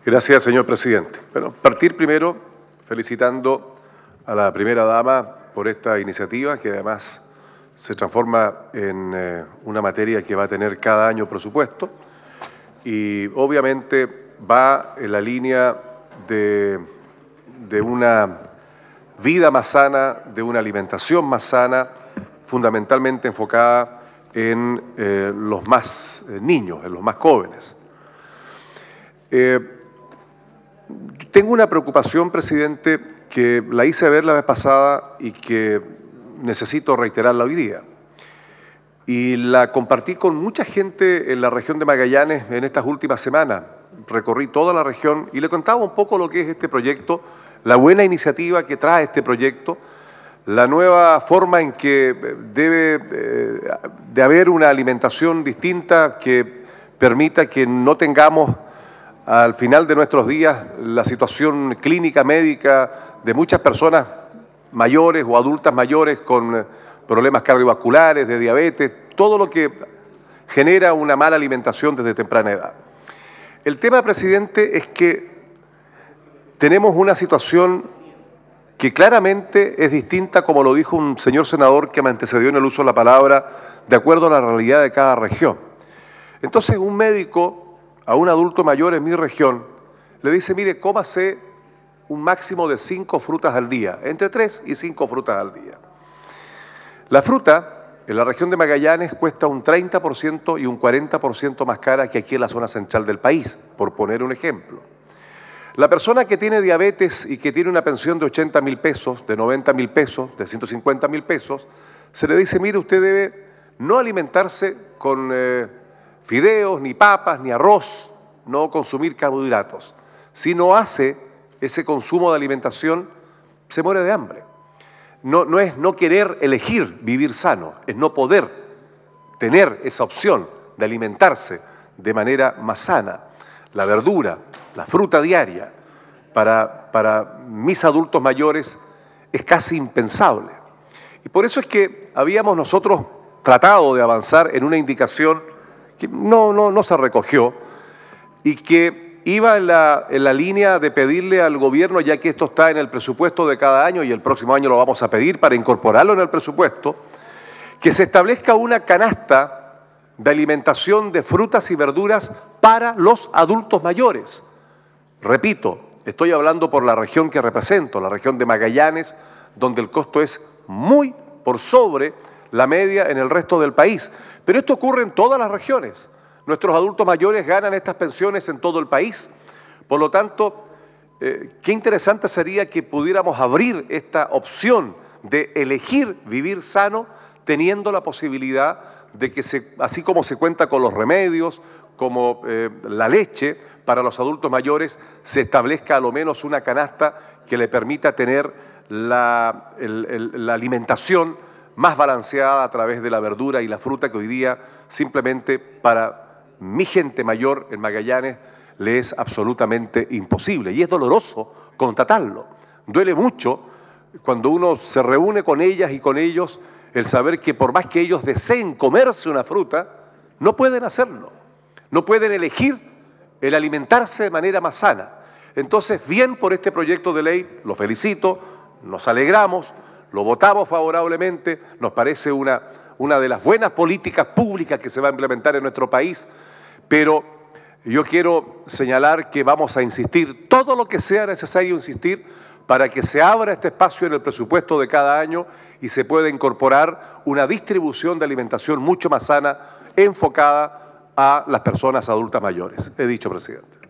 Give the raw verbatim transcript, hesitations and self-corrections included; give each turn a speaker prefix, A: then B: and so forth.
A: Gracias, señor presidente. Bueno, partir primero felicitando a la primera dama por esta iniciativa, que además se transforma en eh, una materia que va a tener cada año presupuesto y obviamente va en la línea de, de una vida más sana, de una alimentación más sana, fundamentalmente enfocada en eh, los más eh, niños, en los más jóvenes. Eh, tengo una preocupación, presidente, que la hice ver la vez pasada y que necesito reiterarla hoy día. Y la compartí con mucha gente en la región de Magallanes en estas últimas semanas. Recorrí toda la región y le contaba un poco lo que es este proyecto, la buena iniciativa que trae este proyecto, la nueva forma en que debe eh, de haber una alimentación distinta que permita que no tengamos al final de nuestros días la situación clínica, médica de muchas personas mayores o adultas mayores con problemas cardiovasculares, de diabetes, todo lo que genera una mala alimentación desde temprana edad. El tema, presidente, es que tenemos una situación que claramente es distinta, como lo dijo un señor senador que me antecedió en el uso de la palabra, de acuerdo a la realidad de cada región. Entonces, un médico a un adulto mayor en mi región le dice, mire, cómase un máximo de cinco frutas al día, entre tres y cinco frutas al día. La fruta en la región de Magallanes cuesta un treinta por ciento y un cuarenta por ciento más cara que aquí en la zona central del país, por poner un ejemplo. La persona que tiene diabetes y que tiene una pensión de ochenta mil pesos, de noventa mil pesos, de ciento cincuenta mil pesos, se le dice, mire, usted debe no alimentarse con eh, fideos, ni papas, ni arroz, no consumir carbohidratos. Si no hace ese consumo de alimentación, se muere de hambre. No, no es no querer elegir vivir sano, es no poder tener esa opción de alimentarse de manera más sana. La verdura, la fruta diaria, para, para mis adultos mayores es casi impensable. Y por eso es que habíamos nosotros tratado de avanzar en una indicación que no, no, no se recogió y que iba en la, en la línea de pedirle al gobierno, ya que esto está en el presupuesto de cada año y el próximo año lo vamos a pedir para incorporarlo en el presupuesto, que se establezca una canasta de alimentación de frutas y verduras para los adultos mayores. Repito, estoy hablando por la región que represento, la región de Magallanes, donde el costo es muy por sobre la media en el resto del país. Pero esto ocurre en todas las regiones. Nuestros adultos mayores ganan estas pensiones en todo el país. Por lo tanto, eh, qué interesante sería que pudiéramos abrir esta opción de elegir vivir sano, teniendo la posibilidad de que, se, así como se cuenta con los remedios, como eh, la leche para los adultos mayores, se establezca a lo menos una canasta que le permita tener la, el, el, la alimentación más balanceada a través de la verdura y la fruta, que hoy día simplemente para mi gente mayor en Magallanes le es absolutamente imposible. Y es doloroso constatarlo. Duele mucho cuando uno se reúne con ellas y con ellos el saber que por más que ellos deseen comerse una fruta, no pueden hacerlo. No pueden elegir el alimentarse de manera más sana. Entonces, bien por este proyecto de ley, lo felicito, nos alegramos, lo votamos favorablemente, nos parece una, una de las buenas políticas públicas que se va a implementar en nuestro país, pero yo quiero señalar que vamos a insistir todo lo que sea necesario insistir para que se abra este espacio en el presupuesto de cada año y se pueda incorporar una distribución de alimentación mucho más sana, enfocada a las personas adultas mayores. He dicho, presidente.